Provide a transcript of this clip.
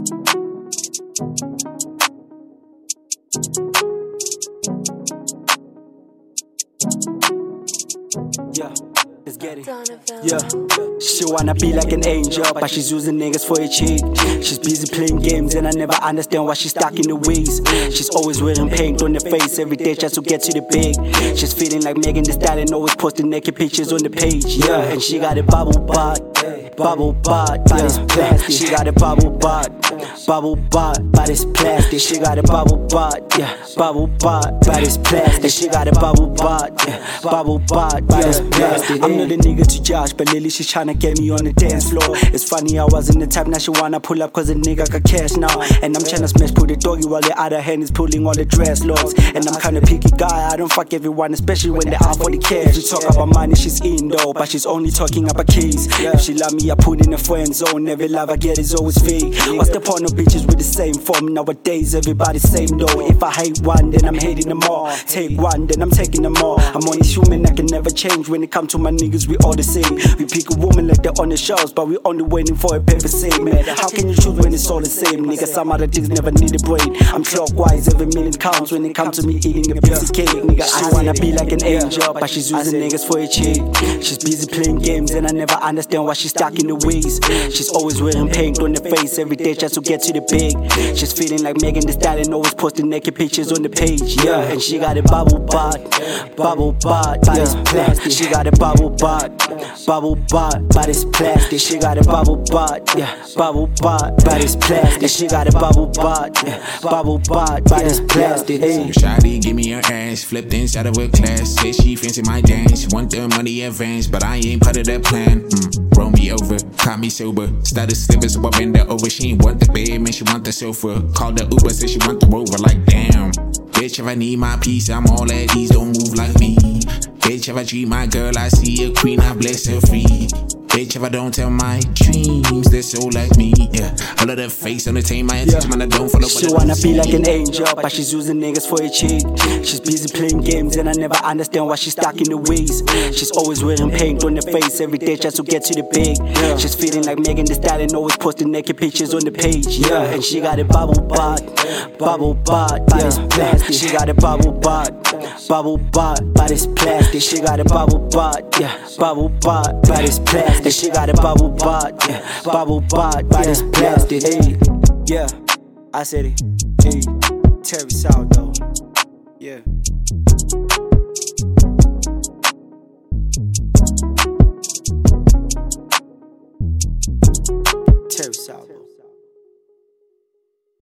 Yeah, let's get it. Yeah, she wanna be like an angel, but she's using niggas for a cheat. She's busy playing games and I never understand why she's stuck in the ways. She's always wearing paint on her face every day just to get to the bag. She's feeling like Megan Thee Stallion, always posting naked pictures on the page. Yeah, and she got a bubble butt, but it's plastic. She got a bubble butt, but it's plastic. She got a bubble butt, yeah, but it's plastic. She got a bubble butt, yeah, but it's plastic. I'm not a nigga to judge, but lately she's tryna get me on the dance floor. It's funny, I wasn't the type, now she wanna pull up cause a nigga got cash now. And I'm tryna smash, put the doggy while the other hand is pulling all the dress locks. And I'm kinda picky guy, I don't fuck everyone, especially when they ask for the cash. We talk about money, she's in though, but she's only talking about keys. If she love me, I put in a friend zone. Every love I get is always fake. What's the point of bitches with the same form? Nowadays everybody same though. If I hate one, then I'm hating them all. Take one, then I'm taking them all. I'm only human, I can never change. When it comes to my niggas, we all the same. We pick a woman like they're on the shelves, but we only waiting for a paper same. Man, how can you choose when it's all the same? Nigga, some other things never need a brain. I'm clockwise, every minute counts when it comes to me eating a piece of cake. Nigga, she wanna be like an angel, but she's using niggas for a cheat. She's busy playing games and I never understand why she's stuck in the ways. She's always wearing paint on her face every day just to get to the bag. She's feeling like Megan Thee Stallion, always posting naked pictures on the page. Yeah, and she got a bubble butt, but it's plastic. She got a bubble butt, but it's plastic. She got a bubble butt, yeah, but it's plastic. She got a bubble butt, yeah, but it's plastic. Hey. Shawty give me her ass, flipped inside of her class. Said she fancy my dance, want the money advance, but I ain't part of that plan. Roll me over, caught me sober, started slipping so I bend her over. She ain't want the bed, man, she want the sofa. Called the Uber, said she want the Rover, like damn. Bitch, if I need my piece, I'm all at ease, don't move like me. Bitch, if I treat my girl, I see a queen, I bless her free. Bitch, if I don't tell my dreams, they're so like me, yeah. All of the face, entertain my attention, man, I don't follow. She wanna be like an angel, but she's using niggas for a cheat. She's busy playing games and I never understand why she's stuck in the ways. She's always wearing paint on her face every day just to get to the bag. She's feeling like Megan Thee Stallion, always posting naked pictures on the page. Yeah, and she got a bubble butt, but it's plastic. She got a bubble butt, but it's plastic. She got a bubble butt, yeah, but it's plastic. She got a bubble butt, yeah, but it's plastic. Hey, yeah, I said it. Hey, Terry Saldo, yeah.